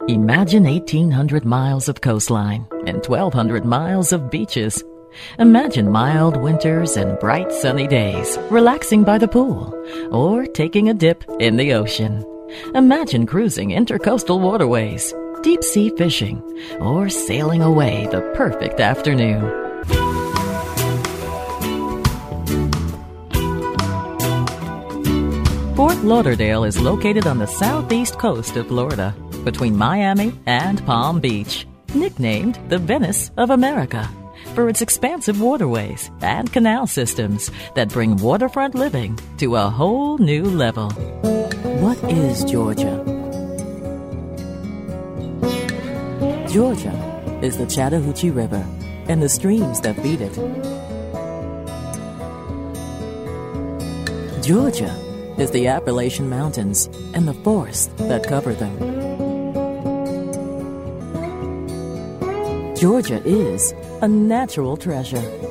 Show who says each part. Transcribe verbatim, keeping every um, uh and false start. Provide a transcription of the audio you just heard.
Speaker 1: Imagine eighteen hundred miles of coastline and twelve hundred miles of beaches. Imagine mild winters and bright sunny days, relaxing by the pool, or taking a dip in the ocean. Imagine cruising intercoastal waterways, deep sea fishing, or sailing away the perfect afternoon. Fort Lauderdale is located on the southeast coast of Florida, between Miami and Palm Beach, nicknamed the Venice of America, for its expansive waterways and canal systems that bring waterfront living to a whole new level. What is Georgia? Georgia is the Chattahoochee River and the streams that feed it. Georgia is the Appalachian Mountains and the forests that cover them. Georgia is a natural treasure